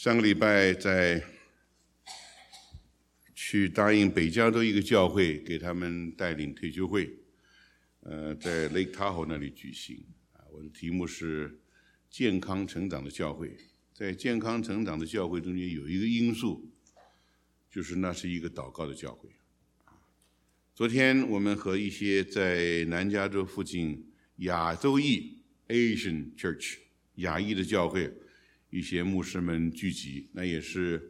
上个礼拜去答应北加州一个教会给他们带领退休会，在 Lake Tahoe 那里举行。我的题目是健康成长的教会。在健康成长的教会中间有一个因素，就是那是一个祷告的教会。昨天我们和一些在南加州附近亚洲裔 Asian Church 亚裔的教会一些牧师们聚集，那也是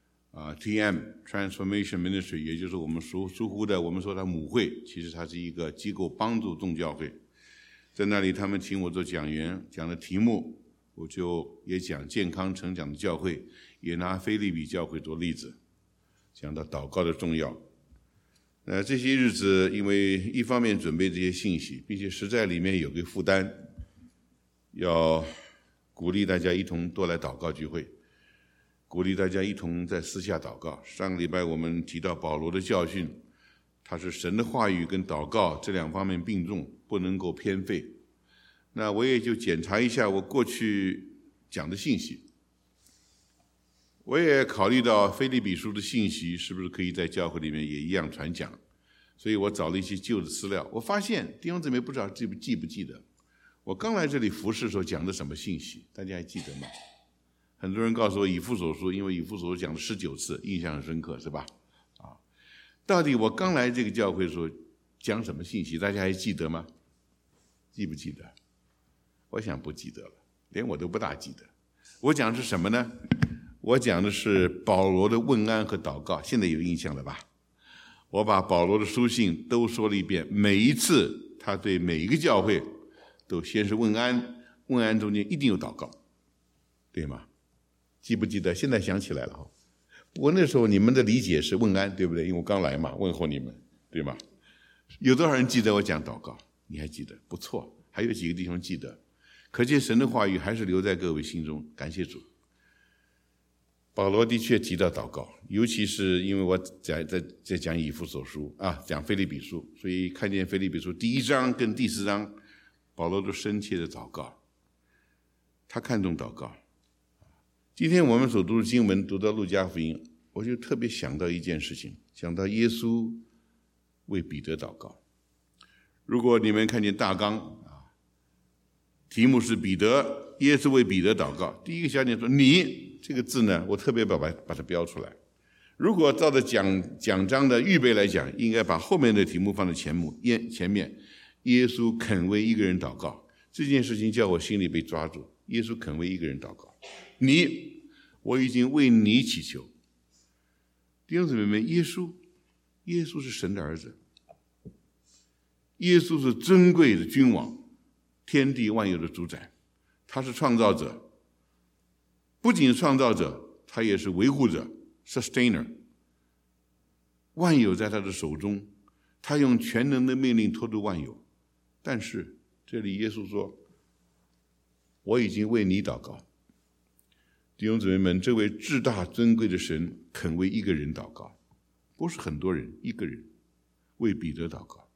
TM Transformation Ministry， 也就是我们疏忽的我们说它母会，其实它是一个机构帮助众教会。在那里他们请我做讲员，讲的题目我就也讲健康成长的教会，也拿腓立比教会做例子，讲到祷告的重要。这些日子因为一方面准备这些信息，并且实在里面有个负担，要鼓励大家一同多来祷告聚会，鼓励大家一同在私下祷告。上个礼拜我们提到保罗的教训，他是神的话语跟祷告这两方面并重，不能够偏废。那我也就检查一下我过去讲的信息，我也考虑到腓立比书的信息是不是可以在教会里面也一样传讲，所以我找了一些旧的资料。我发现弟兄姊妹不知道记不记得我刚来这里服事的时候讲的什么信息，大家还记得吗？很多人告诉我以弗所书，因为以弗所书讲了19次，印象很深刻，是吧？到底我刚来这个教会的时候讲什么信息，大家还记得吗？记不记得？我想不记得了，连我都不大记得。我讲的是什么呢？我讲的是保罗的问安和祷告，现在有印象了吧？我把保罗的书信都说了一遍，每一次他对每一个教会都先是问安，问安中间一定有祷告，对吗？记不记得？现在想起来了。不过那时候你们的理解是问安，对不对？因为我刚来嘛，问候你们，对吗？有多少人记得我讲祷告？你还记得？不错，还有几个弟兄记得。可见神的话语还是留在各位心中，感谢主。保罗的确提到祷告，尤其是因为我在讲以弗所书讲腓立比书，所以看见腓立比书第1章跟第4章，保罗都深切的祷告，他看重祷告。今天我们所读的经文读到路加福音，我就特别想到一件事情，想到耶稣为彼得祷告。如果你们看见大纲题目是彼得，耶稣为彼得祷告，第一个小点说你这个字呢，我特别把它标出来。如果照着讲章的预备来讲，应该把后面的题目放在前面。耶稣肯为一个人祷告，这件事情叫我心里被抓住。耶稣肯为一个人祷告，我已经为你祈求。弟兄姊妹们，耶稣是神的儿子，耶稣是尊贵的君王，天地万有的主宰，他是创造者，不仅创造者，他也是维护者 sustainer， 万有在他的手中，他用全能的命令托住万有。但是这里耶稣说，我已经为你祷告。弟兄姊妹们，这位至大尊贵的神肯为一个人祷告，不是很多人，一个人为彼得祷告。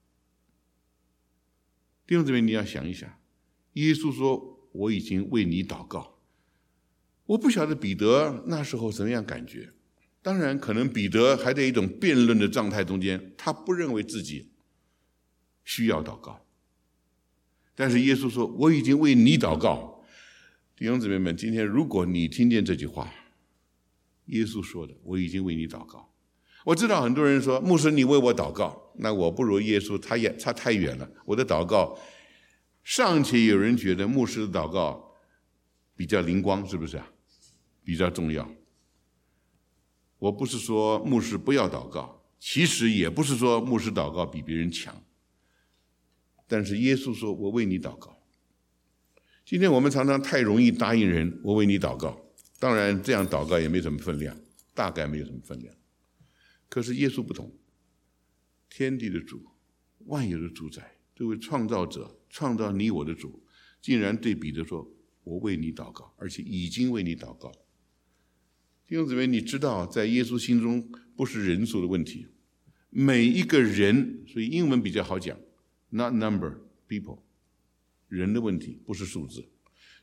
弟兄姊妹，你要想一想，耶稣说我已经为你祷告，我不晓得彼得那时候怎么样感觉。当然可能彼得还在一种辩论的状态中间，他不认为自己需要祷告，但是耶稣说我已经为你祷告。弟兄姊妹们，今天如果你听见这句话，耶稣说的我已经为你祷告。我知道很多人说牧师你为我祷告，那我不如耶稣，他太远了。我的祷告尚且有人觉得牧师的祷告比较灵光，是不是比较重要。我不是说牧师不要祷告，其实也不是说牧师祷告比别人强，但是耶稣说我为你祷告。今天我们常常太容易答应人我为你祷告，当然这样祷告也没什么分量，大概没有什么分量。可是耶稣不同，天地的主，万有的主宰，这位创造者，创造你我的主，竟然对彼得说我为你祷告，而且已经为你祷告。弟兄姊妹，你知道在耶稣心中不是人数的问题，每一个人，所以英文比较好讲 not number people， 人的问题不是数字，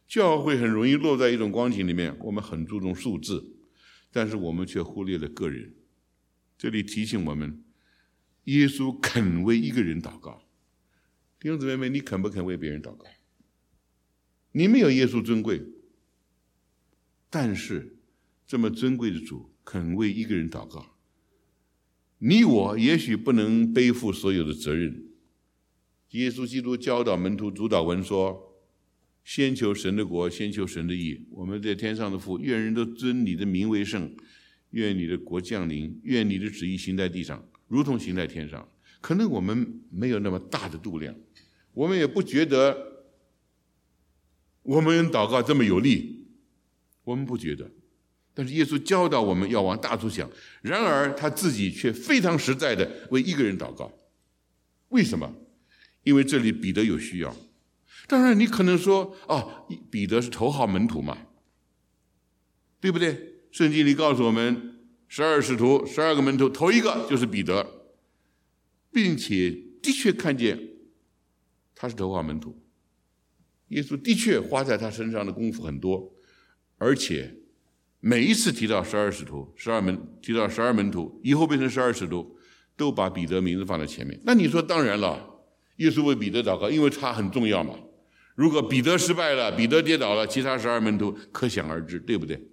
教会很容易落在一种光景里面，我们很注重数字，但是我们却忽略了个人。这里提醒我们，耶稣肯为一个人祷告。弟兄姊妹们，你肯不肯为别人祷告？你没有耶稣尊贵，但是这么尊贵的主肯为一个人祷告。你我也许不能背负所有的责任。耶稣基督教导门徒主祷文说，先求神的国，先求神的义。我们在天上的父，愿人都尊你的名为圣，愿你的国降临，愿你的旨意行在地上，如同行在天上。可能我们没有那么大的度量，我们也不觉得我们祷告这么有力，我们不觉得。但是耶稣教导我们要往大处想，然而他自己却非常实在的为一个人祷告。为什么？因为这里彼得有需要。当然你可能说，彼得是头号门徒嘛，对不对？圣经里告诉我们12使徒12个门徒，头一个就是彼得，并且的确看见他是头号门徒。耶稣的确花在他身上的功夫很多，而且每一次提到12使徒提到12门徒，以后变成12使徒，都把彼得名字放在前面。那你说当然了，耶稣为彼得祷告，因为他很重要嘛。如果彼得失败了，彼得跌倒了，其他12门徒可想而知，对不对？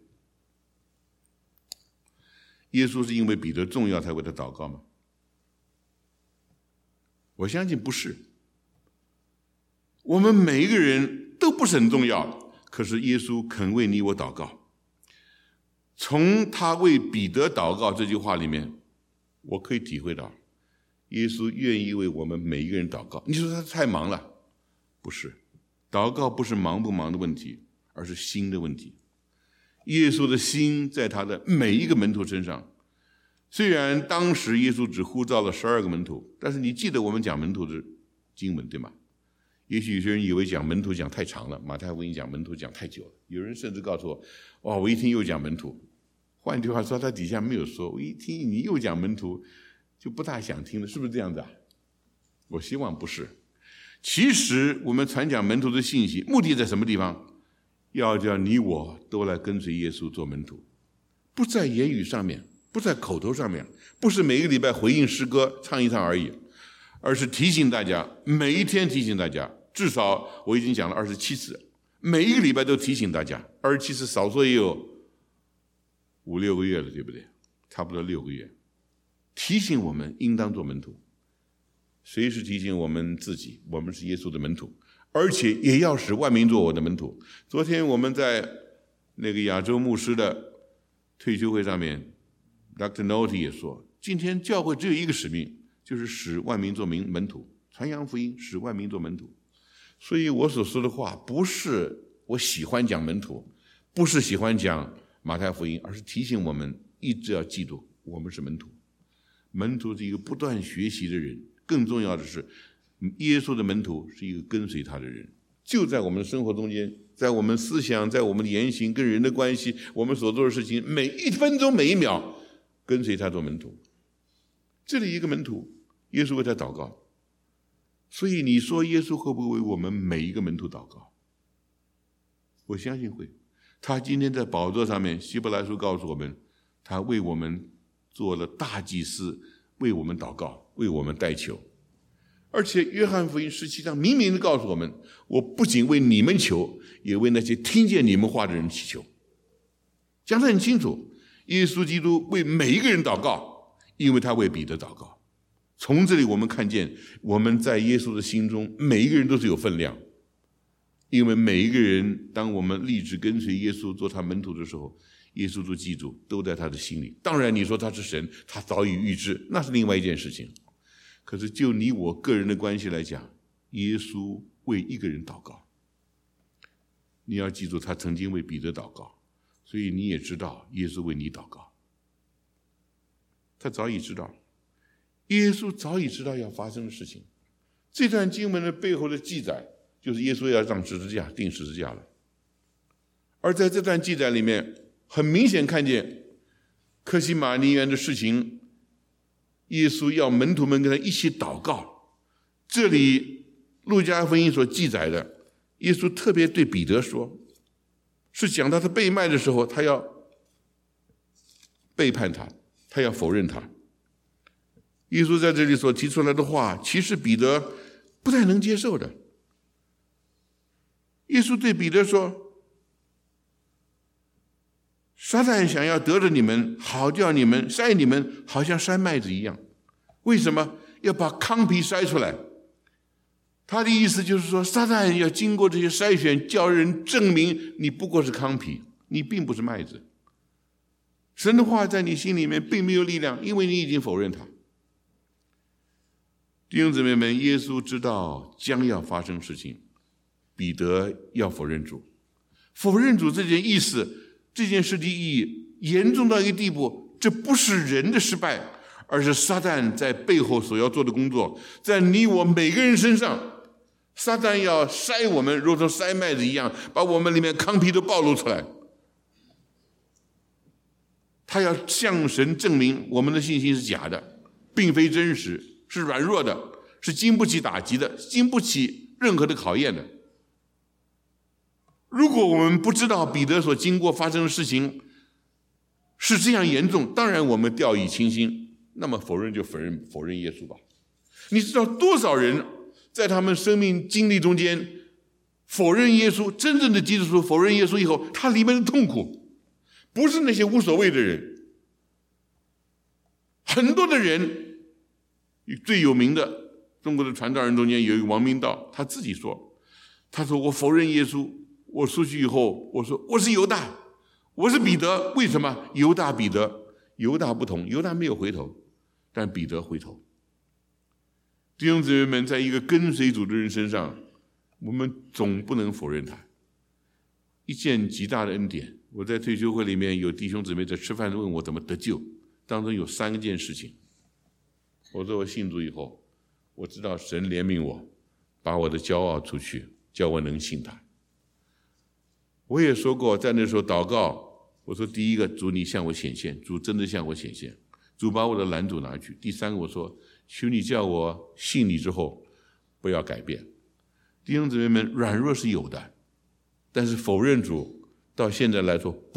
耶稣是因为彼得重要才为他祷告吗？我相信不是。我们每一个人都不是很重要，可是耶稣肯为你我祷告。从他为彼得祷告这句话里面，我可以体会到耶稣愿意为我们每一个人祷告。你说他太忙了？不是，祷告不是忙不忙的问题，而是心的问题。耶稣的心在他的每一个门徒身上。虽然当时耶稣只呼召了12个门徒，但是你记得我们讲门徒的经文对吗？也许有些人以为讲门徒讲太长了，马太福音讲门徒讲太久了。有人甚至告诉我，我一听又讲门徒。换句话说，他底下没有说，我一听你又讲门徒，就不大想听了，是不是这样子啊？我希望不是。其实我们传讲门徒的信息，目的在什么地方？要叫你我都来跟随耶稣做门徒，不在言语上面，不在口头上面，不是每一个礼拜回应诗歌唱一唱而已，而是提醒大家，每一天提醒大家，至少我已经讲了27次，每一个礼拜都提醒大家，27次少说也有5、6个月了，对不对？差不多6个月，提醒我们应当做门徒。随时提醒我们自己，我们是耶稣的门徒，而且也要使万民做我的门徒。昨天我们在那个亚洲牧师的退休会上面 Dr. Noty 也说，今天教会只有一个使命，就是使万民做门徒，传扬福音，使万民做门徒。所以我所说的话不是我喜欢讲门徒，不是喜欢讲马太福音，而是提醒我们一直要记住，我们是门徒。门徒是一个不断学习的人，更重要的是，耶稣的门徒是一个跟随他的人。就在我们的生活中间，在我们思想，在我们的言行跟人的关系，我们所做的事情，每1分钟每1秒跟随他做门徒。这里一个门徒，耶稣为他祷告。所以你说耶稣会不会为我们每一个门徒祷告？我相信会。他今天在宝座上面，希伯来书告诉我们，他为我们做了大祭司，为我们祷告，为我们代求。而且约翰福音17章明明的告诉我们，我不仅为你们求，也为那些听见你们话的人祈求。讲得很清楚，耶稣基督为每一个人祷告，因为他为彼得祷告。从这里我们看见，我们在耶稣的心中，每一个人都是有分量。因为每一个人，当我们立志跟随耶稣做他门徒的时候，耶稣都记住，都在他的心里。当然你说他是神，他早已预知，那是另外一件事情。可是就你我个人的关系来讲，耶稣为一个人祷告。你要记住，他曾经为彼得祷告，所以你也知道耶稣为你祷告。他早已知道，耶稣早已知道要发生的事情。这段经文的背后的记载，就是耶稣要上十字架，钉十字架了。而在这段记载里面，很明显看见客西马尼园的事情，耶稣要门徒们跟他一起祷告。这里路加福音所记载的，耶稣特别对彼得说， 是讲到他被卖的时候，他要背叛他，他要否认他。耶稣在这里所提出来的话，其实彼得不太能接受的。耶稣对彼得说，撒旦想要得着你们，好叫你们筛你们，好像筛麦子一样。为什么要把糠皮筛出来？他的意思就是说，撒旦要经过这些筛选，叫人证明你不过是糠皮，你并不是麦子。神的话在你心里面并没有力量，因为你已经否认他。弟兄姊妹们，耶稣知道将要发生事情，彼得要否认主。否认主这件意思，这件事的意义严重到一个地步，这不是人的失败，而是撒旦在背后所要做的工作，在你我每个人身上。撒旦要筛我们，如同筛麦子一样，把我们里面糠皮都暴露出来。他要向神证明我们的信心是假的，并非真实，是软弱的，是经不起打击的，经不起任何的考验的。如果我们不知道彼得所经过发生的事情是这样严重，当然我们掉以轻心，那么否认就否认耶稣吧。你知道多少人在他们生命经历中间否认耶稣，真正的基督徒否认耶稣以后，他里面的痛苦不是那些无所谓的人。很多的人，最有名的中国的传道人中间有一个王明道，他自己说，他说我否认耶稣，我出去以后，我说我是犹大，我是彼得。为什么？犹大彼得，犹大不同，犹大没有回头，但彼得回头。弟兄姊妹们，在一个跟随主的人身上，我们总不能否认他。一件极大的恩典，我在退休会里面有弟兄姊妹在吃饭问我怎么得救，当中有3件事情。我说我信主以后，我知道神怜悯我，把我的骄傲除去，叫我能信他。我也说过，在那时候祷告，我说第一个，主你向我显现，主真的向我显现，主把我的拦阻拿去。第3个，我说求你叫我信你之后不要改变。弟兄姊妹们，软弱是有的，但是否认主到现在来说不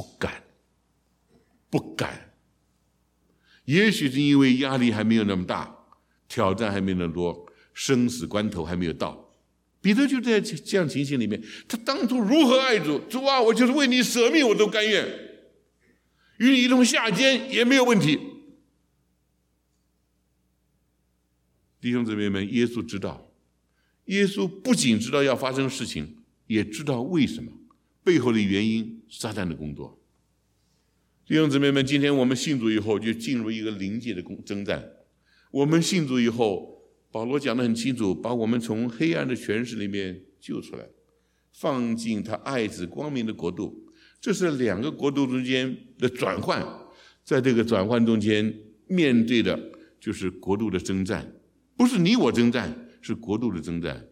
敢。也许是因为压力还没有那么大，挑战还没有那么多，生死关头还没有到。彼得就在这样情形里面，他当初如何爱主，主啊，我就是为你舍命我都甘愿，与你一同下监也没有问题。弟兄姊妹们，耶稣知道，耶稣不仅知道要发生事情，也知道为什么，背后的原因，撒旦的工作。弟兄姊妹们，今天我们信主以后，就进入一个灵界的征战。我们信主以后，保罗讲得很清楚，把我们从黑暗的权势里面救出来，放进他爱子光明的国度。这是2个国度中间的转换，在这个转换中间面对的就是国度的征战，不是你我征战，是国度的征战。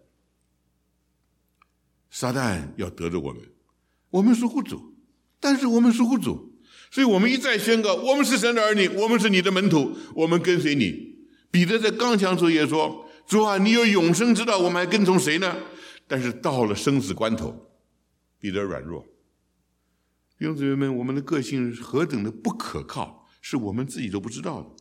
撒旦要得着我们，我们属乎主，但是我们属乎主，所以我们一再宣告，我们是神的儿女，我们是你的门徒，我们跟随你。彼得在刚强时候也说，主啊，你有永生之道，我们还跟从谁呢？但是到了生死关头，彼得软弱。弟兄姊妹们，我们的个性何等的不可靠，是我们自己都不知道的。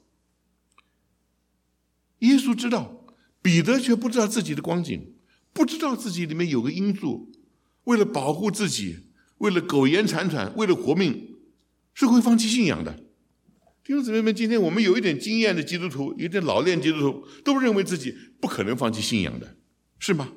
耶稣知道，彼得却不知道自己的光景，不知道自己里面有个因素，为了保护自己，为了苟延残喘，为了活命，是会放弃信仰的。弟兄姊妹们，今天我们有一点经验的基督徒，有点老练基督徒，都认为自己不可能放弃信仰的，是吗？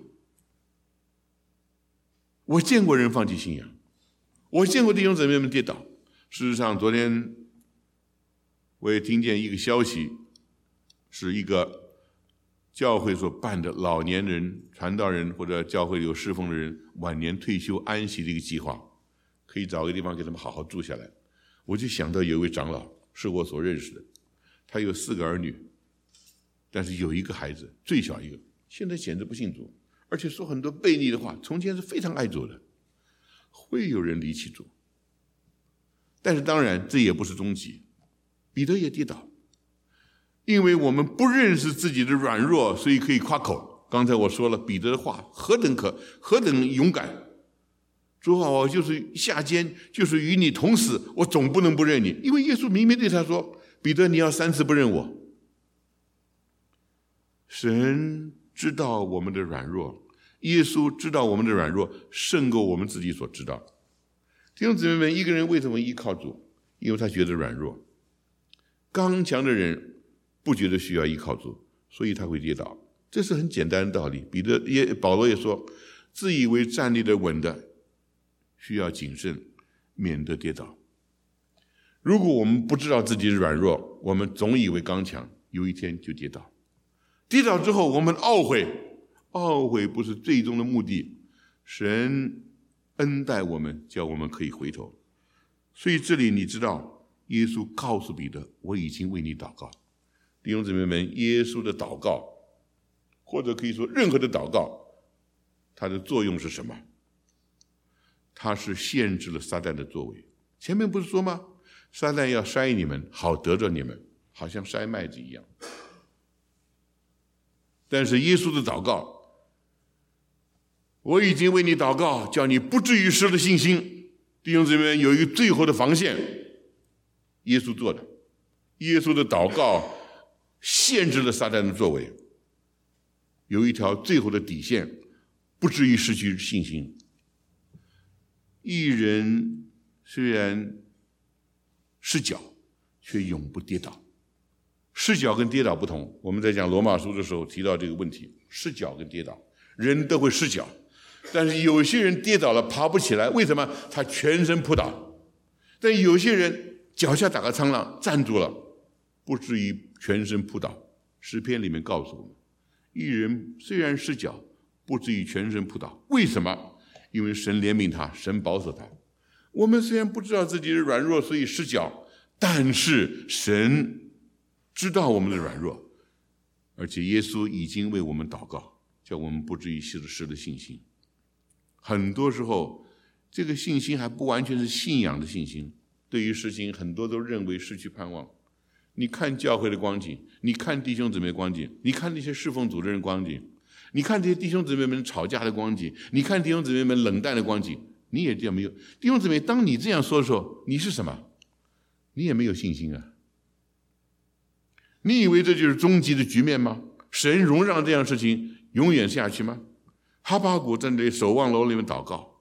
我见过人放弃信仰，我见过弟兄姊妹们跌倒。事实上，昨天我也听见一个消息，是一个教会所办的老年人、传道人或者教会有侍奉的人晚年退休安息的一个计划，可以找个地方给他们好好住下来。我就想到有一位长老是我所认识的，他有4个儿女，但是有一个孩子，最小一个，现在简直不信主，而且说很多悖逆的话。从前是非常爱主的，会有人离弃主，但是当然这也不是终极。彼得也跌倒，因为我们不认识自己的软弱，所以可以夸口。刚才我说了，彼得的话何等勇敢， 主啊，我就是下监，就是与你同死，我总不能不认你。因为耶稣明明对他说，彼得，你要3次不认我。神知道我们的软弱，耶稣知道我们的软弱胜过我们自己所知道。弟兄姊妹们，一个人为什么依靠主？因为他觉得软弱。刚强的人不觉得需要依靠主，所以他会跌倒。这是很简单的道理。保罗也说，自以为站立的稳的，需要谨慎，免得跌倒。如果我们不知道自己的软弱，我们总以为刚强，有一天就跌倒。跌倒之后，我们懊悔不是最终的目的。神恩待我们，叫我们可以回头。所以这里你知道，耶稣告诉彼得，我已经为你祷告。弟兄姊妹们，耶稣的祷告，或者可以说任何的祷告，它的作用是什么？它是限制了撒旦的作为。前面不是说吗？撒旦要筛你们，好得着你们，好像筛麦子一样。但是耶稣的祷告，我已经为你祷告，叫你不至于失了信心。弟兄姊妹们，有一个最后的防线，耶稣做的。耶稣的祷告限制了撒旦的作为，有一条最后的底线，不至于失去信心。一人虽然失脚，却永不跌倒。失脚跟跌倒不同，我们在讲罗马书的时候提到这个问题，失脚跟跌倒，人都会失脚，但是有些人跌倒了爬不起来，为什么？他全身扑倒。但有些人脚下打个苍浪站住了，不至于全身扑倒。诗篇里面告诉我们，一人虽然失脚，不至于全身扑倒。为什么？因为神怜悯他，神保守他。我们虽然不知道自己的软弱，所以失脚，但是神知道我们的软弱，而且耶稣已经为我们祷告，叫我们不至于失了信心。很多时候，这个信心还不完全是信仰的信心，对于事情很多都认为失去盼望。你看教会的光景，你看弟兄姊妹光景，你看那些侍奉组的人光景，你看这些弟兄姊妹们吵架的光景，你看弟兄姊妹们冷淡的光景，你也这样没有。弟兄姊妹，当你这样说的时候，你是什么？你也没有信心啊。你以为这就是终极的局面吗？神容让这样的事情永远下去吗？哈巴谷站在守望楼里面祷告，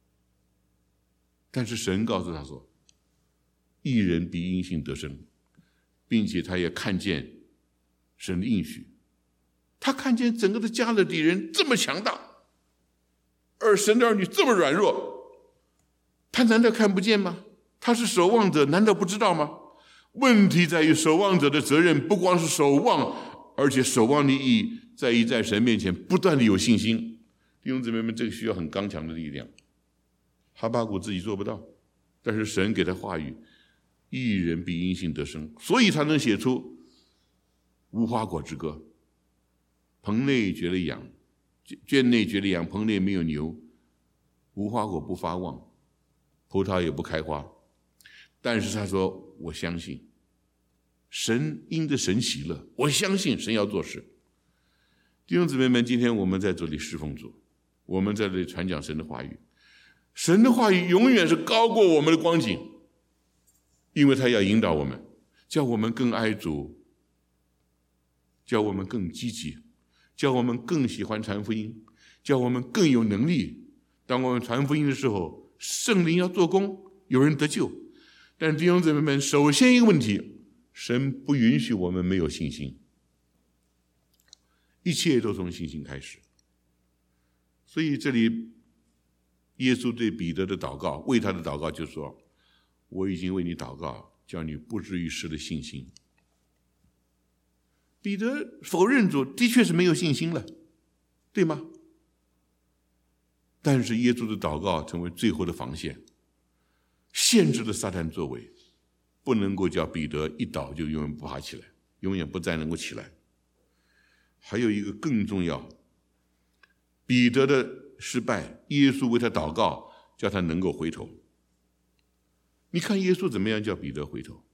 但是神告诉他说，义人必因信得生，并且他也看见神的应许。他看见整个的加勒底人这么强大，而神的儿女这么软弱，他难道看不见吗？他是守望者，难道不知道吗？问题在于守望者的责任不光是守望，而且守望的意义在于在神面前不断的有信心。弟兄姊妹们，这个需要很刚强的力量。哈巴谷自己做不到，但是神给他话语，义人必因信得生，所以他能写出无花果之歌。棚内绝了羊，圈内绝了羊，棚内没有牛，无花果不发旺，葡萄也不开花。但是他说，我相信神，因着神喜乐，我相信神要做事。弟兄姊妹们，今天我们在这里侍奉主，我们在这里传讲神的话语，神的话语永远是高过我们的光景，因为他要引导我们，叫我们更爱主，叫我们更积极，叫我们更喜欢传福音，叫我们更有能力。当我们传福音的时候，圣灵要做工，有人得救。但弟兄姊妹们，首先一个问题，神不允许我们没有信心，一切都从信心开始。所以这里耶稣对彼得的祷告，为他的祷告就说，我已经为你祷告，叫你不至于失了信心。彼得否认主，的确是没有信心了，对吗？但是耶稣的祷告成为最后的防线，限制了撒旦作为，不能够叫彼得一倒就永远不爬起来，永远不再能够起来。还有一个更重要，彼得的失败，耶稣为他祷告，叫他能够回头。你看耶稣怎么样叫彼得回头？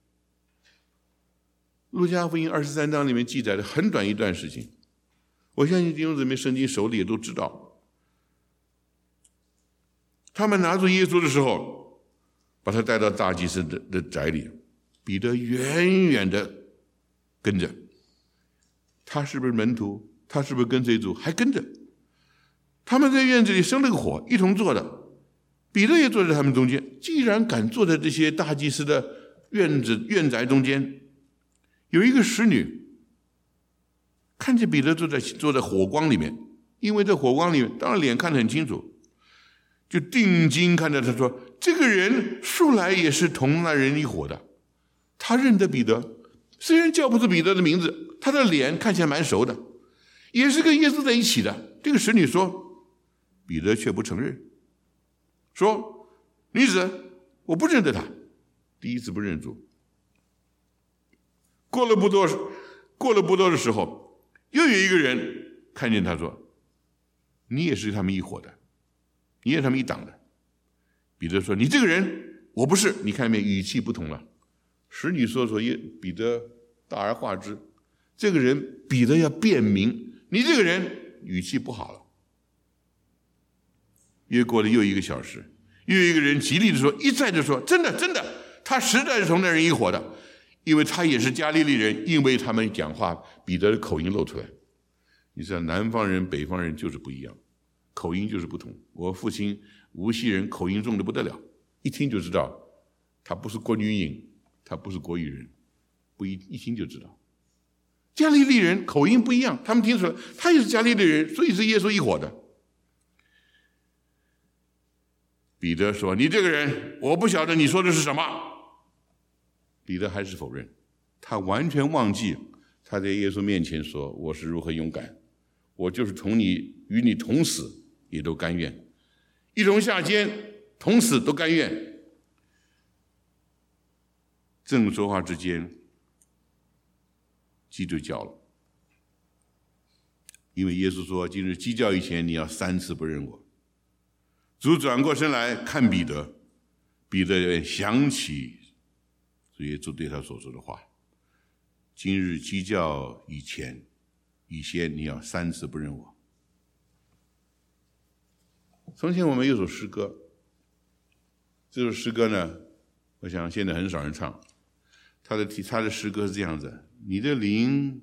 路加福音23章里面记载了很短一段事情，我相信弟兄姊妹圣经手里也都知道。 他们拿住耶稣的时候，把他带到大祭司的宅里，彼得远远的跟着。他是不是门徒？他是不是跟随主？还跟着。他们在院子里生了个火，一同坐的。彼得也坐在他们中间。既然敢坐在这些大祭司的院宅中间，有一个使女看见彼得坐在火光里面，因为在火光里面，当然脸看得很清楚，就定睛看着他说：“这个人素来也是同那人一伙的。”他认得彼得，虽然叫不出彼得的名字，他的脸看起来蛮熟的，也是跟耶稣在一起的。这个使女说，彼得却不承认，说：“女子，我不认得他。”第一次不认主。过了不多的时候，又有一个人看见他说：“你也是他们一伙的，你也是他们一党的。”彼得说：“你这个人我不是。”你看见没，语气不同了。使女说彼得大而化之，这个人彼得要辩明，你这个人语气不好了。过了又1个小时，又有一个人极力的说，一再的说：“真的真的，他实在是同那人一伙的，因为他也是加利利人。”因为他们讲话，彼得的口音露出来。你知道南方人北方人就是不一样，口音就是不同。我父亲无锡人，口音重的不得了，一听就知道他不是国语人，他不是国语人，一听就知道。加利利人口音不一样，他们听出来他也是加利利人，所以是耶稣一伙的。彼得说：“你这个人，我不晓得你说的是什么。”彼得还是否认，他完全忘记他在耶稣面前说：“我是如何勇敢，我就是与你同死，也都甘愿，一同下监，同死都甘愿。”正说话之间，鸡就叫了，因为耶稣说：“今日鸡叫以前，你要3次不认我。”主转过身来看彼得，彼得想起主耶稣对他所说的话：“今日鸡叫以前，你要3次不认我。”从前我们有首诗歌，这首诗歌呢，我想现在很少人唱。他的诗歌是这样子：你的灵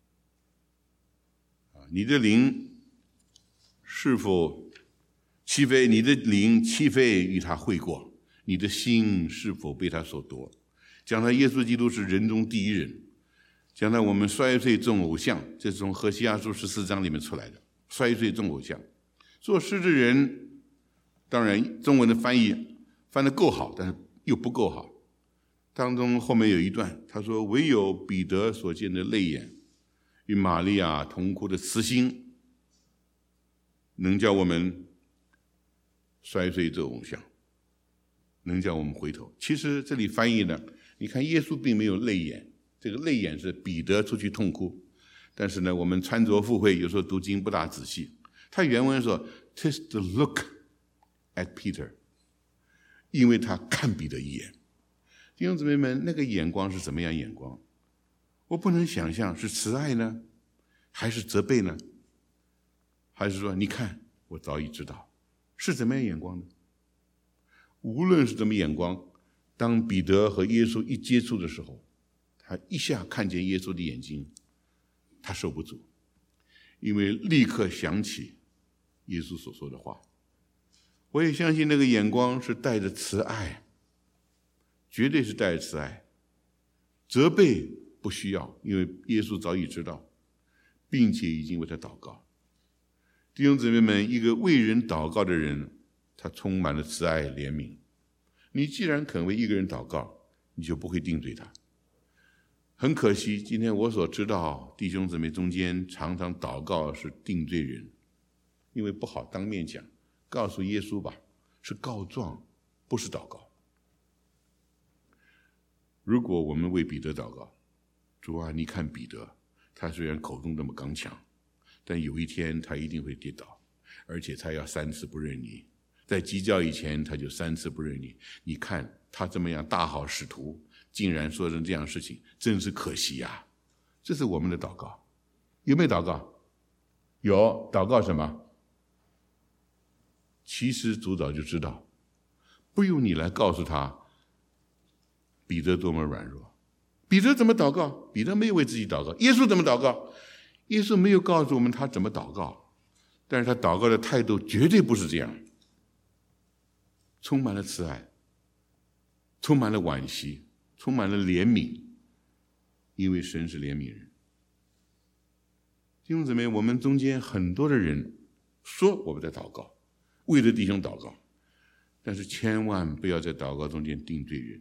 是否岂非你的灵岂非与他会过？你的心是否被他所夺？讲到耶稣基督是人中第一人，讲到我们衰退众偶像，这是从何西阿书14章里面出来的。衰退众偶像，做诗的人，当然中文的翻译翻得够好，但是又不够好。当中后面有一段，他说：“唯有彼得所见的泪眼，与玛利亚同哭的慈心，能叫我们衰退这偶像，能叫我们回头。”其实这里翻译呢，你看耶稣并没有泪眼，这个泪眼是彼得出去痛哭。但是呢，我们穿着附会，有时候读经不大仔细。他原文说 "Tis the look at Peter"， 因为他看彼得一眼。弟兄姊妹们，那个眼光是怎么样眼光？我不能想象是慈爱呢，还是责备呢？还是说你看我早已知道，是怎么样眼光呢？无论是怎么眼光，当彼得和耶稣一接触的时候，他一下看见耶稣的眼睛，他受不住，因为立刻想起耶稣所说的话。我也相信那个眼光是带着慈爱，绝对是带着慈爱。责备不需要，因为耶稣早已知道，并且已经为他祷告。弟兄姊妹们，一个为人祷告的人，他充满了慈爱怜悯。你既然肯为一个人祷告，你就不会定罪他。很可惜，今天我所知道弟兄姊妹中间常常祷告是定罪人，因为不好当面讲，告诉耶稣吧，是告状，不是祷告。如果我们为彼得祷告，主啊，你看彼得，他虽然口中那么刚强，但有一天他一定会跌倒，而且他要3次不认你，在鸡叫以前他就3次不认你。你看他这么样大好使徒，竟然说成这样的事情，真是可惜呀。这是我们的祷告。有没有祷告？有。祷告什么？ 其实主早就知道，不用你来告诉他彼得多么软弱。彼得怎么祷告？彼得没有为自己祷告。耶稣怎么祷告？耶稣没有告诉我们他怎么祷告，但是他祷告的态度绝对不是这样，充满了慈爱，充满了惋惜，充满了怜悯，因为神是怜悯人。弟兄姊妹，我们中间很多的人说我们在祷告，为了弟兄祷告，但是千万不要在祷告中间定罪人。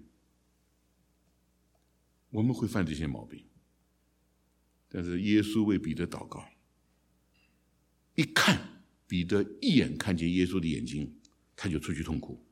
我们会犯这些毛病，但是耶稣为彼得祷告，一看彼得一眼看见耶稣的眼睛，他就出去痛哭。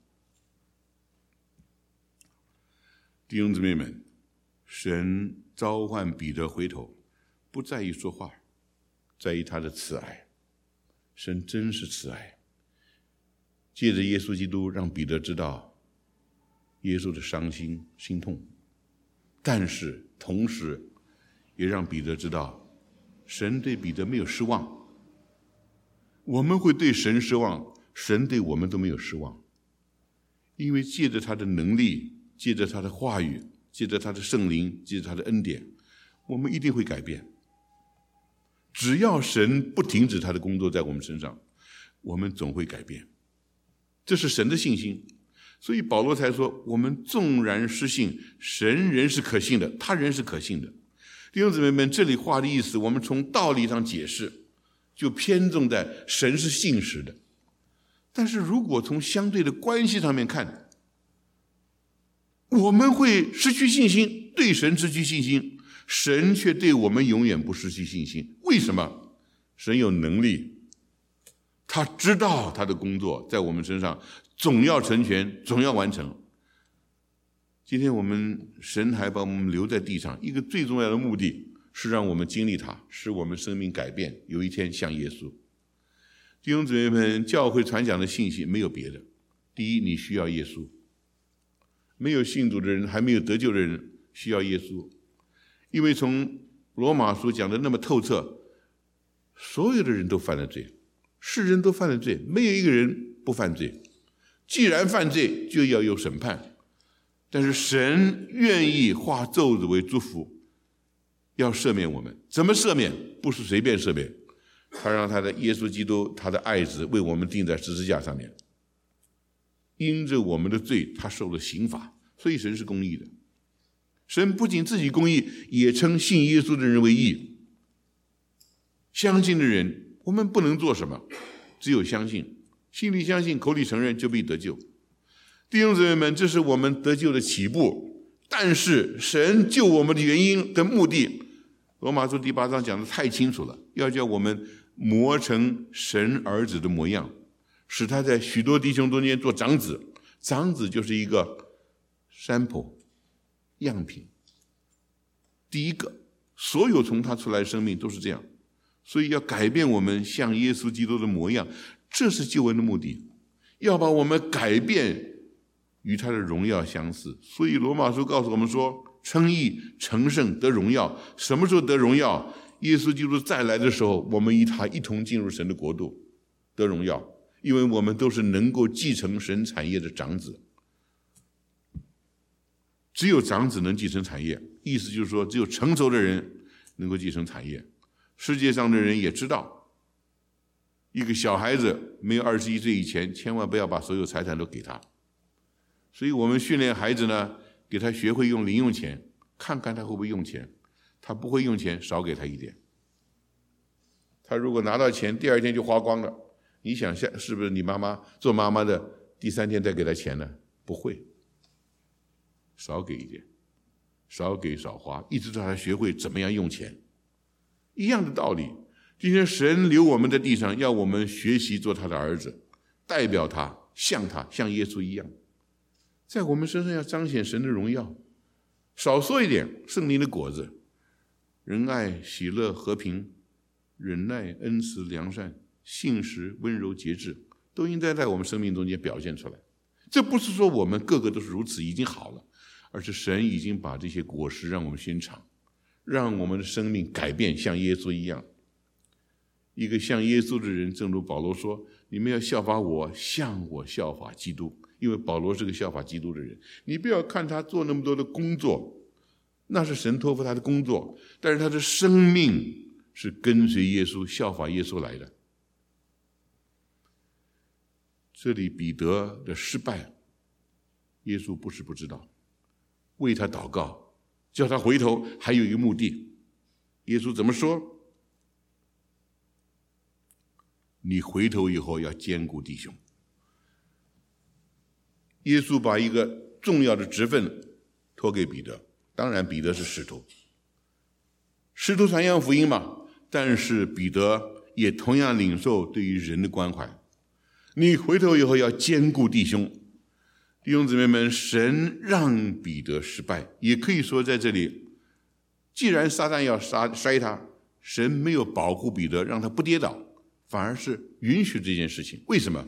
弟兄姊妹们，神召唤彼得回头，不在于说话，在于他的慈爱。神真是慈爱，借着耶稣基督让彼得知道耶稣的伤心心痛，但是同时也让彼得知道神对彼得没有失望。我们会对神失望，神对我们都没有失望，因为借着他的能力，借着他的话语，借着他的圣灵，借着他的恩典，我们一定会改变。只要神不停止他的工作在我们身上，我们总会改变。这是神的信心。所以保罗才说，我们纵然失信，神仍是可信的，他仍是可信的。弟兄姊妹们，这里话的意思，我们从道理上解释，就偏重在神是信实的。但是如果从相对的关系上面看，我们会失去信心，对神失去信心，神却对我们永远不失去信心。为什么？神有能力，他知道他的工作在我们身上总要成全，总要完成。今天我们神还把我们留在地上，一个最重要的目的是让我们经历他，使我们生命改变，有一天像耶稣。弟兄姊妹们，教会传讲的信息没有别的，第一，你需要耶稣。没有信主的人，还没有得救的人需要耶稣，因为从罗马书讲的那么透彻，所有的人都犯了罪，世人都犯了罪，没有一个人不犯罪。既然犯罪，就要有审判，但是神愿意化咒诅为祝福，要赦免我们。怎么赦免？不是随便赦免，他让他的耶稣基督，他的爱子为我们钉在十字架上面，因着我们的罪，他受了刑罚。所以神是公义的，神不仅自己公义，也称信耶稣的人为义。相信的人，我们不能做什么，只有相信，心里相信，口里承认，就必得救。弟兄姊妹们，这是我们得救的起步，但是神救我们的原因的目的，罗马书第8章讲得太清楚了，要叫我们磨成神儿子的模样，使他在许多弟兄中间做长子。长子就是一个sample样品，第一个，所有从他出来的生命都是这样，所以要改变我们像耶稣基督的模样，这是救恩的目的，要把我们改变与他的荣耀相似。所以罗马书告诉我们说，称义、成圣、得荣耀。什么时候得荣耀？耶稣基督再来的时候，我们与他一同进入神的国度，得荣耀，因为我们都是能够继承神产业的长子。只有长子能继承产业，意思就是说，只有成熟的人能够继承产业。世界上的人也知道，一个小孩子没有21岁以前，千万不要把所有财产都给他。所以我们训练孩子呢，给他学会用零用钱，看看他会不会用钱。他不会用钱，少给他一点。他如果拿到钱，第2天就花光了，你想下是不是你妈妈做妈妈的第3天再给他钱呢？不会，少给一点，少给少花，一直到他学会怎么样用钱。一样的道理，今天神留我们在地上，要我们学习做他的儿子，代表他，像耶稣一样，在我们身上要彰显神的荣耀。少说一点圣灵的果子，仁爱、喜乐、和平、忍耐、恩慈、良善、信实、温柔、节制，都应该在我们生命中间表现出来。这不是说我们个个都是如此已经好了，而是神已经把这些果实让我们先尝，让我们的生命改变，像耶稣一样。一个像耶稣的人，正如保罗说， 你们要效法我，像我效法基督。因为保罗是个效法基督的人，你不要看他做那么多的工作，那是神托付他的工作，但是他的生命是跟随耶稣、效法耶稣来的。这里彼得的失败，耶稣不是不知道，为他祷告，叫他回头，还有一个目的。耶稣怎么说？你回头以后要兼顾弟兄。耶稣把一个重要的职分托给彼得，当然彼得是使徒，使徒传扬福音嘛，但是彼得也同样领受对于人的关怀。你回头以后要兼顾弟兄。弟兄姊妹们，神让彼得失败，也可以说在这里，既然撒旦要摔他，神没有保护彼得，让他不跌倒，反而是允许这件事情。为什么？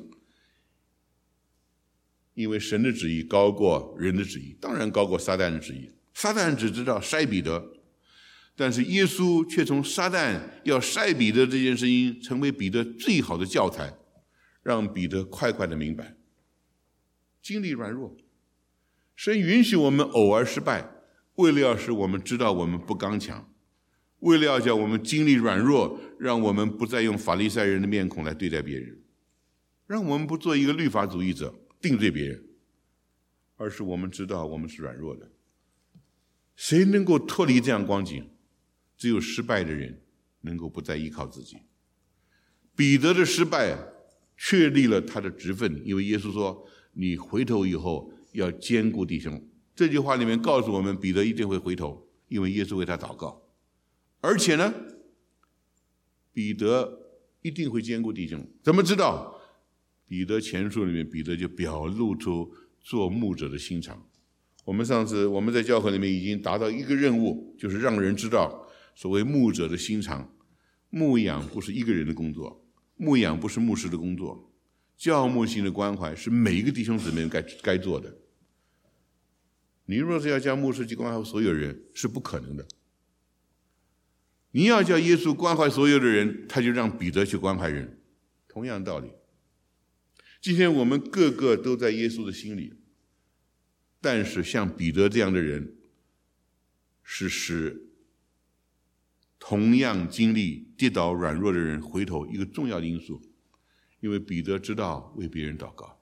因为神的旨意高过人的旨意，当然高过撒旦的旨意。撒旦只知道筛彼得，但是耶稣却从撒旦要筛彼得这件事情成为彼得最好的教材，让彼得快快的明白经历软弱。神允许我们偶尔失败，为了要使我们知道我们不刚强，为了要叫我们经历软弱，让我们不再用法利赛人的面孔来对待别人，让我们不做一个律法主义者定罪别人，而是我们知道我们是软弱的。谁能够脱离这样光景？只有失败的人能够不再依靠自己。彼得的失败确立了他的职分，因为耶稣说你回头以后要兼顾弟兄。这句话里面告诉我们，彼得一定会回头，因为耶稣为他祷告。而且呢，彼得一定会兼顾弟兄。怎么知道？彼得前书里面，彼得就表露出做牧者的心肠。上次我们在教会里面已经达到一个任务，就是让人知道所谓牧者的心肠。牧养不是一个人的工作，牧养不是牧师的工作，教牧性的关怀是每一个弟兄姊妹该做的。你若是要叫牧师去关怀所有人，是不可能的。你要叫耶稣关怀所有的人，他就让彼得去关怀人，同样道理。今天我们个个都在耶稣的心里，但是像彼得这样的人，是使同样经历跌倒软弱的人回头一个重要的因素。因为彼得知道为别人祷告。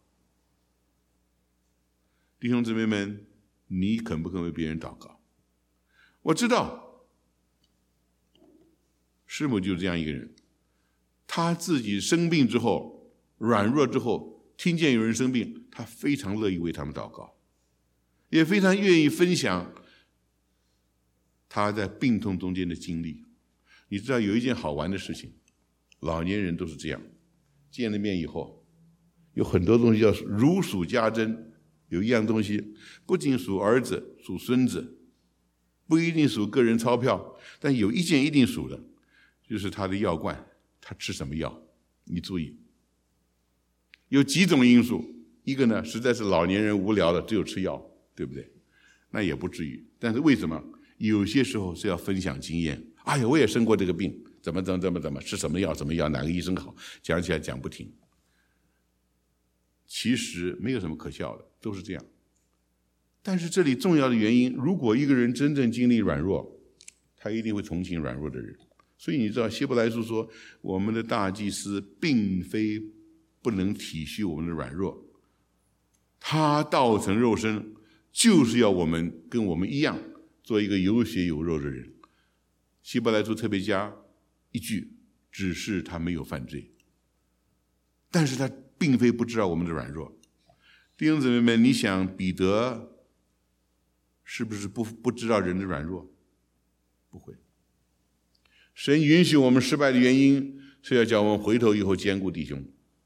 弟兄姊妹们，你肯不肯为别人祷告？我知道师母就是这样一个人，他自己生病之后，软弱之后，听见有人生病，他非常乐意为他们祷告，也非常愿意分享他在病痛中间的经历。你知道有一件好玩的事情，老年人都是这样，见了面以后，有很多东西要如数家珍。有一样东西不仅属儿子，属孙子，不一定属个人钞票，但有一件一定属的，就是他的药罐，他吃什么药。你注意，有几种因素，一个呢，实在是老年人无聊的，只有吃药，对不对？那也不至于。但是为什么？有些时候是要分享经验。哎呀，我也生过这个病，怎么，吃什么药，什么药，哪个医生好，讲起来讲不停。其实没有什么可笑的，都是这样。但是这里重要的原因，如果一个人真正经历软弱，他一定会同情软弱的人。所以你知道希伯来书说，我们的大祭司并非不能体恤我们的软弱，他道成肉身，就是要我们跟我们一样做一个有血有肉的人。希伯来书特别加一句，只是他没有犯罪，但是他并非不知道我们的软弱。弟兄姊妹们，你想彼得是不是不知道人的软弱？不会。神允许我们失败的原因，是要叫我们回头以后兼顾弟兄。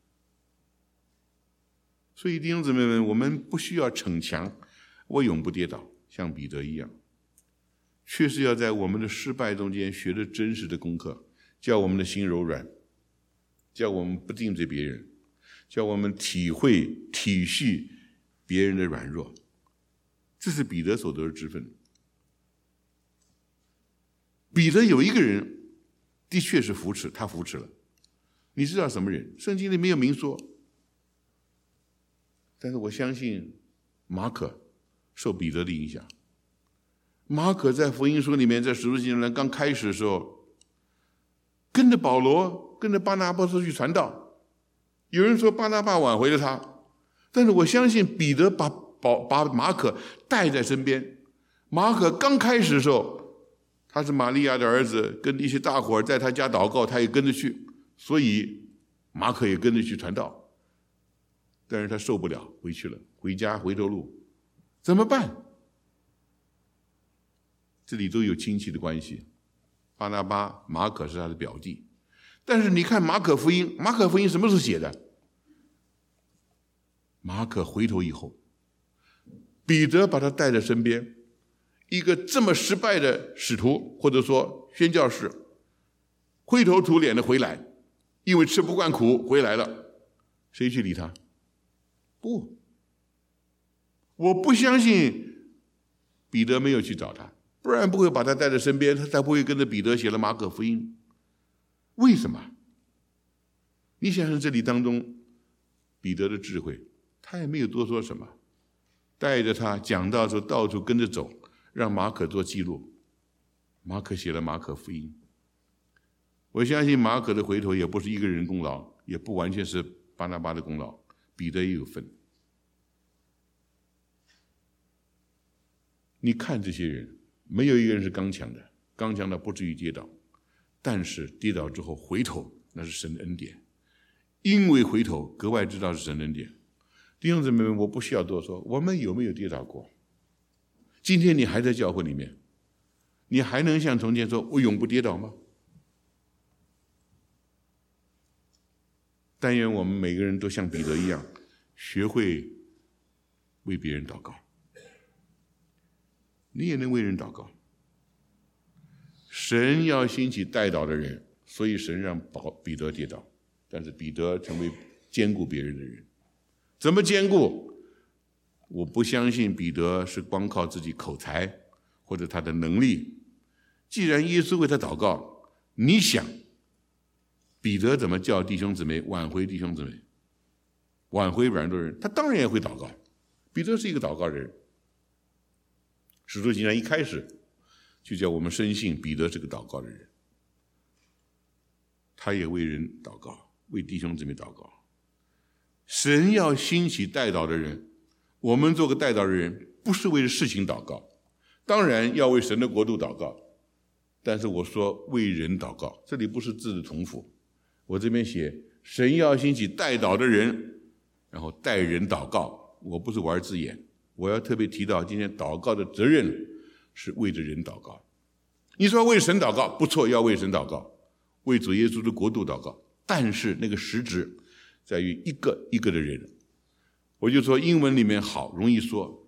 所以弟兄姊妹们，我们不需要逞强，我永不跌倒，像彼得一样，却是要在我们的失败中间学着真实的功课，叫我们的心柔软，叫我们不定罪别人，叫我们体会体恤别人的软弱。这是彼得所得的职分。彼得有一个人的确是扶持，他扶持了。 你知道什么人？圣经里没有明说，但是我相信马可受彼得的影响。马可在福音书里面，在使徒行传刚开始的时候，跟着保罗，跟着巴拿巴出去传道。有人说巴拿巴挽回了他，但是我相信彼得把马可带在身边。马可刚开始的时候，他是玛利亚的儿子，跟一些大伙在他家祷告，他也跟着去，所以马可也跟着去传道。但是他受不了，回去了，回家回头路，怎么办？这里都有亲戚的关系，巴拿巴、马可是他的表弟。但是你看马可福音什么时候写的？马可回头以后，彼得把他带在身边，一个这么失败的使徒或者说宣教士，灰头土脸的回来，因为吃不惯苦回来了，谁去理他？不，我不相信彼得没有去找他，不然不会把他带在身边，他才不会跟着彼得写了马可福音。为什么？你想想这里当中彼得的智慧，他也没有多说什么，带着他讲道的时候到处跟着走，让马可做记录。马可写了马可福音。我相信马可的回头也不是一个人功劳，也不完全是巴拿巴的功劳，彼得也有份。你看这些人，没有一个人是刚强的，刚强的不至于跌倒，但是跌倒之后回头，那是神的恩典。因为回头格外知道是神的恩典。弟兄姊妹们，我不需要多说，我们有没有跌倒过？今天你还在教会里面，你还能像从前说我永不跌倒吗？但愿我们每个人都像彼得一样，学会为别人祷告。你也能为人祷告。神要兴起代祷的人，所以神让彼得跌倒，但是彼得成为兼顾别人的人。怎么兼顾？我不相信彼得是光靠自己口才或者他的能力。既然耶稣为他祷告，你想彼得怎么叫弟兄姊妹挽回弟兄姊妹，挽回软弱人？他当然也会祷告。彼得是一个祷告的人。使徒行传一开始就叫我们深信彼得是个祷告的人，他也为人祷告，为弟兄姊妹祷告。神要兴起代祷的人，我们做个代祷的人，不是为了事情祷告，当然要为神的国度祷告，但是我说为人祷告，这里不是字的重复，我这边写神要兴起代祷的人，然后代人祷告，我不是玩字眼，我要特别提到今天祷告的责任是为着人祷告。你说为神祷告，不错，要为神祷告，为主耶稣的国度祷告，但是那个实质在于一个一个的人。我就说英文里面好容易说，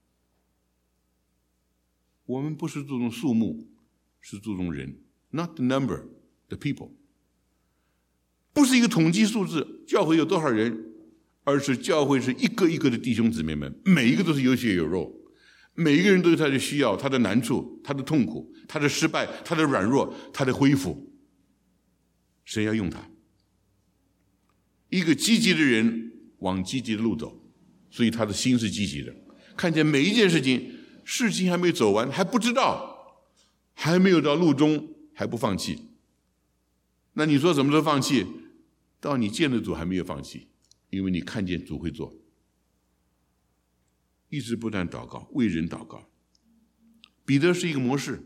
我们不是注重数目，是注重人， not the number, the people。 不是一个统计数字，教会有多少人，而是教会是一个一个的弟兄姊妹们，每一个都是有血有肉，每一个人都有他的需要，他的难处，他的痛苦，他的失败，他的软弱，他的恢复。神要用他，一个积极的人往积极的路走，所以他的心是积极的，看见每一件事情还没走完，还不知道，还没有到路中，还不放弃。那你说什么时候放弃？到你见了主还没有放弃，因为你看见主会做，一直不断祷告，为人祷告。彼得是一个模式，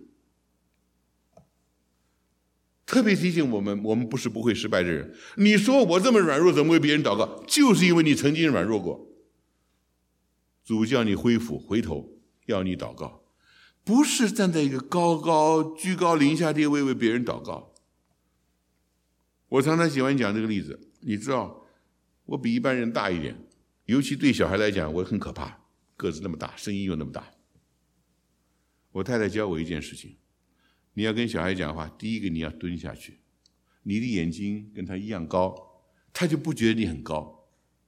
特别提醒我们，我们不是不会失败的人。你说我这么软弱，怎么为别人祷告？就是因为你曾经软弱过。主叫你恢复，回头要你祷告，不是站在一个居高临下地位为别人祷告。我常常喜欢讲这个例子，你知道我比一般人大一点，尤其对小孩来讲我很可怕，个子那么大，声音又那么大。我太太教我一件事情，你要跟小孩讲话，第一个你要蹲下去，你的眼睛跟他一样高，他就不觉得你很高。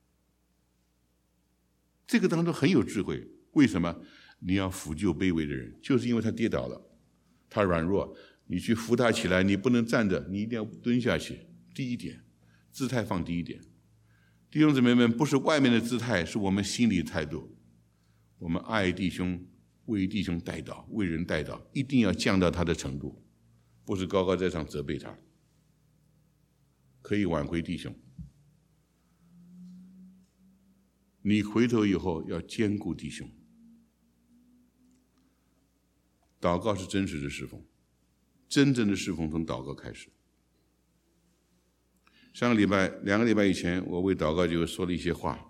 这个当中很有智慧。为什么？你要扶救卑微的人，就是因为他跌倒了，他软弱，你去扶他起来，你不能站着，你一定要蹲下去。第一点。 姿态放低一点。弟兄姊妹们，不是外面的姿态，是我们心里的态度。我们爱弟兄，为弟兄代祷，为人代祷，一定要降到他的程度，不是高高在上责备他，可以挽回弟兄。你回头以后要兼顾弟兄。祷告是真实的侍奉，真正的侍奉从祷告开始。上个礼拜2个礼拜以前，我为祷告就说了一些话，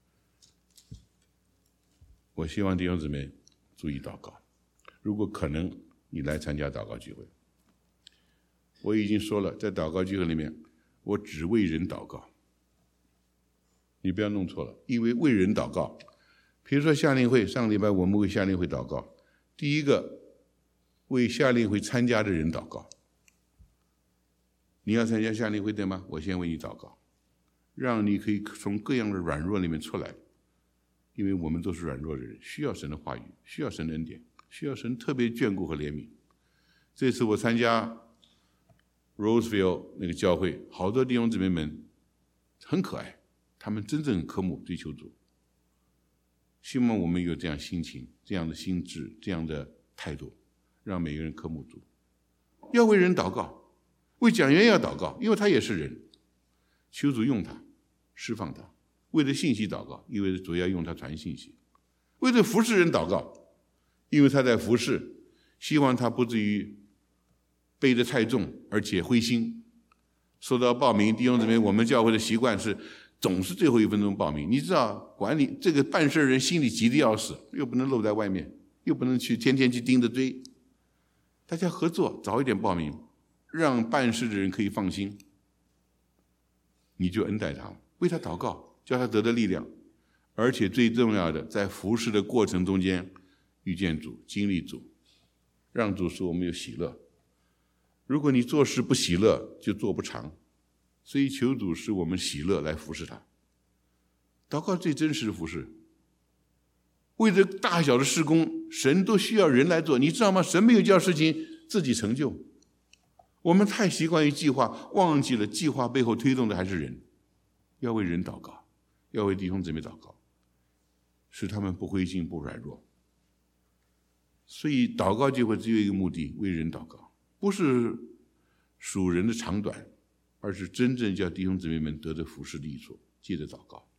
我希望弟兄姊妹注意祷告，如果可能你来参加祷告聚会。我已经说了，在祷告聚会里面我只为人祷告，你不要弄错了，因为为人祷告，比如说夏令会，上个礼拜我们为夏令会祷告，第一个为夏令会参加的人祷告。你要参加夏令会对吗？我先为你祷告，让你可以从各样的软弱里面出来，因为我们都是软弱的人，需要神的话语，需要神的恩典，需要神特别眷顾和怜悯。这次我参加 Roseville 那个教会，好多弟兄姊妹们很可爱，他们真正渴慕追求主。希望我们有这样心情，这样的心智，这样的态度，让每个人渴慕主。要为人祷告，为讲员要祷告，因为他也是人，求主用他，释放他。为了信息祷告，因为主要用他传信息。为了服侍人祷告，因为他在服侍，希望他不至于背得太重，而且灰心。说到报名，弟兄姊妹，我们教会的习惯是总是最后1分钟报名。你知道，管理这个办事人心里急得要死，又不能露在外面，又不能天天去盯着追。大家合作，早一点报名，让办事的人可以放心。你就恩待他，为他祷告，叫他得到力量。而且最重要的，在服侍的过程中间，遇见主，经历主，让主使我们有喜乐。如果你做事不喜乐，就做不长。所以求主使我们喜乐来服侍他。祷告最真实的服侍。为了大小的事工，神都需要人来做，你知道吗？神没有叫事情自己成就。我们太习惯于计划，忘记了计划背后推动的还是人。要为人祷告，要为弟兄姊妹祷告，使他们不灰心不软弱。所以祷告聚会只有一个目的，为人祷告，不是数人的长短，而是真正叫弟兄姊妹们得着服侍的益处，借着祷告。